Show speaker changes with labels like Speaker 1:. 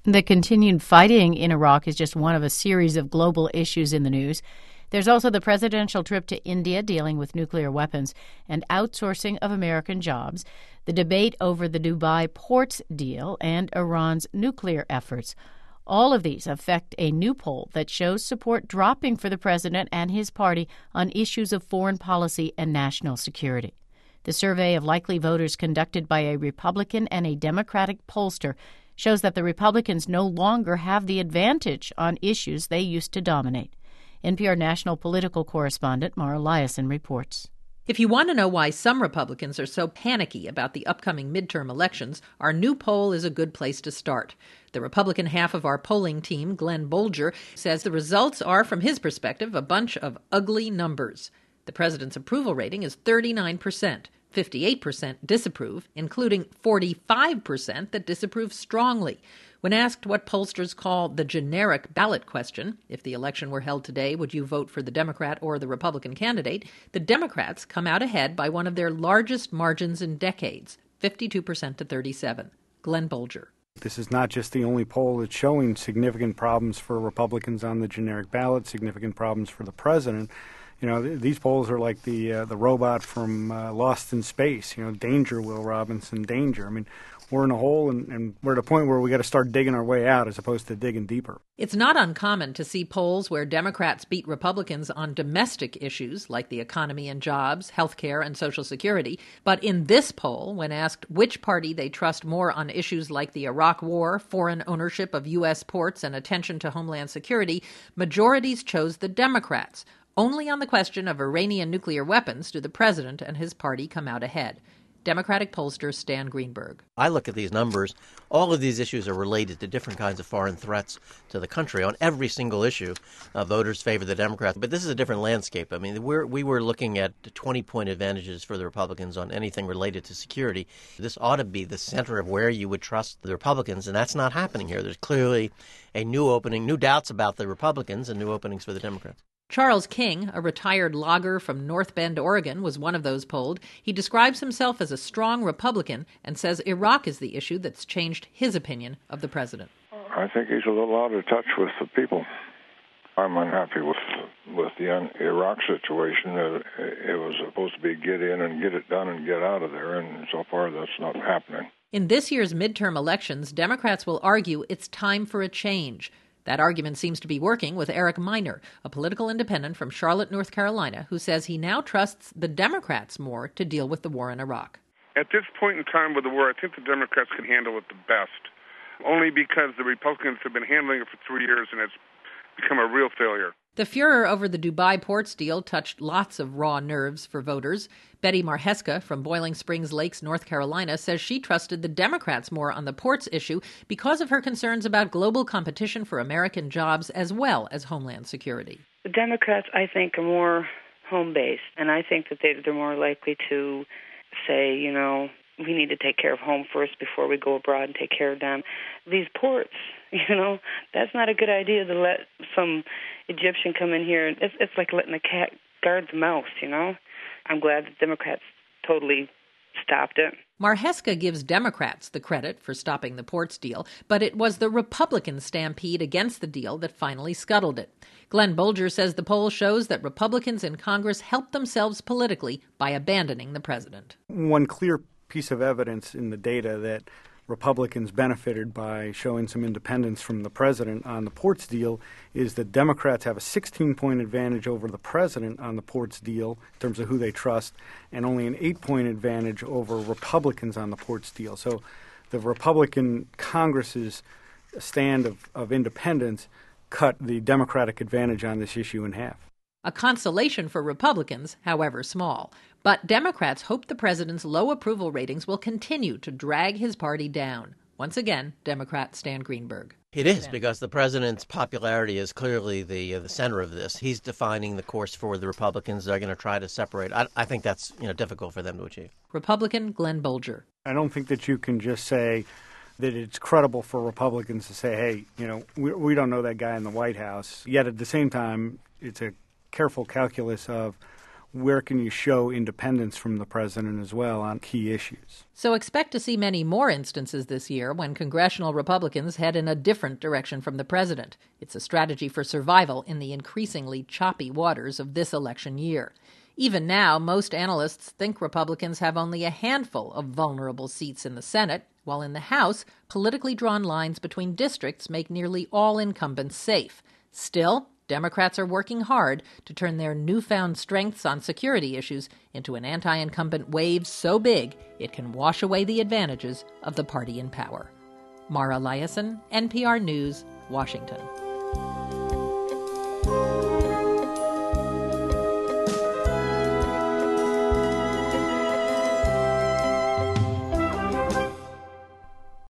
Speaker 1: The continued fighting in Iraq is just one of a series of global issues in the news. There's also the presidential trip to India dealing with nuclear weapons and outsourcing of American jobs, the debate over the Dubai ports deal, and Iran's nuclear efforts. All of these affect a new poll that shows support dropping for the president and his party on issues of foreign policy and national security. The survey of likely voters conducted by a Republican and a Democratic pollster shows that the Republicans no longer have the advantage on issues they used to dominate. NPR national political correspondent Mara Liasson reports.
Speaker 2: If you want to know why some Republicans are so panicky about the upcoming midterm elections, our new poll is a good place to start. The Republican half of our polling team, Glenn Bolger, says the results are, from his perspective, a bunch of ugly numbers. The president's approval rating is 39%. 58% disapprove, including 45% that disapprove strongly. When asked what pollsters call the generic ballot question, if the election were held today, would you vote for the Democrat or the Republican candidate, the Democrats come out ahead by one of their largest margins in decades, 52% to 37%. Glenn Bolger.
Speaker 3: This is not just the only poll that's showing significant problems for Republicans on the generic ballot, significant problems for the president. You know, these polls are like the robot from Lost in Space. You know, danger, Will Robinson, danger. I mean, we're in a hole, and we're at a point where we got to start digging our way out as opposed to digging deeper.
Speaker 2: It's not uncommon to see polls where Democrats beat Republicans on domestic issues like the economy and jobs, health care, and Social Security. But in this poll, when asked which party they trust more on issues like the Iraq War, foreign ownership of U.S. ports, and attention to Homeland Security, majorities chose the Democrats. Only on the question of Iranian nuclear weapons do the president and his party come out ahead. Democratic pollster Stan Greenberg.
Speaker 4: I look at these numbers. All of these issues are related to different kinds of foreign threats to the country. On every single issue, voters favor the Democrats. But this is a different landscape. I mean, we were looking at 20-point advantages for the Republicans on anything related to security. This ought to be the center of where you would trust the Republicans, and that's not happening here. There's clearly a new opening, new doubts about the Republicans and new openings for the Democrats.
Speaker 2: Charles King, a retired logger from North Bend, Oregon, was one of those polled. He describes himself as a strong Republican and says Iraq is the issue that's changed his opinion of the president.
Speaker 5: I think he's a little out of touch with the people. I'm unhappy with the Iraq situation. It was supposed to be get in and get it done and get out of there, and so far that's not happening.
Speaker 2: In this year's midterm elections, Democrats will argue it's time for a change. That argument seems to be working with Eric Miner, a political independent from Charlotte, North Carolina, who says he now trusts the Democrats more to deal with the war in Iraq.
Speaker 6: At this point in time with the war, I think the Democrats can handle it the best, only because the Republicans have been handling it for 3 years and it's become a real failure.
Speaker 2: The furor over the Dubai ports deal touched lots of raw nerves for voters. Betty Marheska from Boiling Springs Lakes, North Carolina, says she trusted the Democrats more on the ports issue because of her concerns about global competition for American jobs as well as Homeland Security.
Speaker 7: The Democrats, I think, are more home-based, and I think that they're more likely to say, you know, we need to take care of home first before we go abroad and take care of them. These ports, you know, that's not a good idea to let some Egyptian come in here. It's like letting a cat guard the mouse, you know. I'm glad the Democrats totally stopped it.
Speaker 2: Marheska gives Democrats the credit for stopping the ports deal, but it was the Republican stampede against the deal that finally scuttled it. Glenn Bolger says the poll shows that Republicans in Congress helped themselves politically by abandoning the president.
Speaker 3: One clear piece of evidence in the data that Republicans benefited by showing some independence from the president on the ports deal is that Democrats have a 16-point advantage over the president on the ports deal in terms of who they trust, and only an 8-point advantage over Republicans on the ports deal. So the Republican Congress's stand of independence cut the Democratic advantage on this issue in half.
Speaker 2: A consolation for Republicans, however small. But Democrats hope the president's low approval ratings will continue to drag his party down. Once again, Democrat Stan Greenberg.
Speaker 4: It is, because the president's popularity is clearly the center of this. He's defining the course for the Republicans. They're going to try to separate. I think that's difficult for them to achieve.
Speaker 2: Republican Glenn Bolger.
Speaker 3: I don't think that you can just say that it's credible for Republicans to say, hey, we don't know that guy in the White House. Yet at the same time, it's a careful calculus of where can you show independence from the president as well on key issues.
Speaker 2: So expect to see many more instances this year when congressional Republicans head in a different direction from the president. It's a strategy for survival in the increasingly choppy waters of this election year. Even now, most analysts think Republicans have only a handful of vulnerable seats in the Senate, while in the House, politically drawn lines between districts make nearly all incumbents safe. Still, Democrats are working hard to turn their newfound strengths on security issues into an anti-incumbent wave so big it can wash away the advantages of the party in power. Mara Liasson, NPR News, Washington.